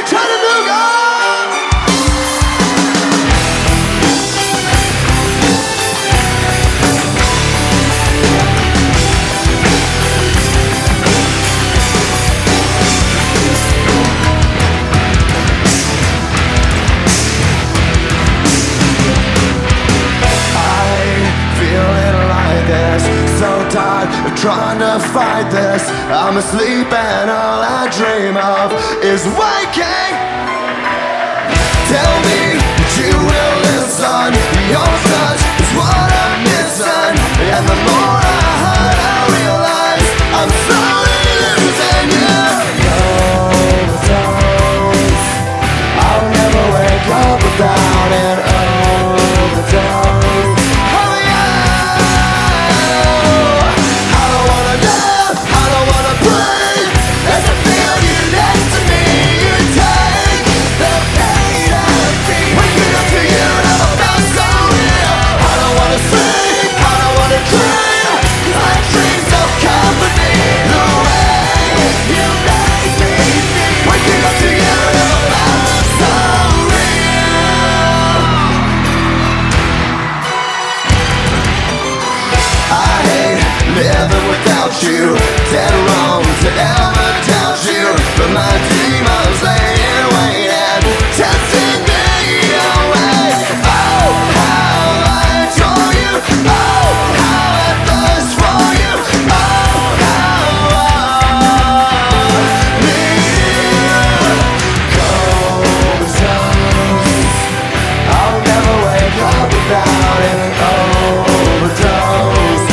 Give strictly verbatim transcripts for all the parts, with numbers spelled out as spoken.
Chattanooga. I'm trying to fight this. I'm asleep and all I dream of is waking. Tell me that you will listen. Your touch is what I'm missing. And the more I hide, I realize I'm slowly losing you. Overdose. I'll never wake up without an overdose. Living without you, dead wrong to ever doubt you. But my demons laying waiting, testing me away. Oh, how I adore you. Oh, how I thirst for you. Oh, how I need you. Comatose. I'll never wake up without an overdose.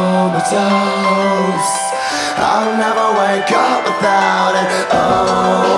I'll never wake up without it. Oh.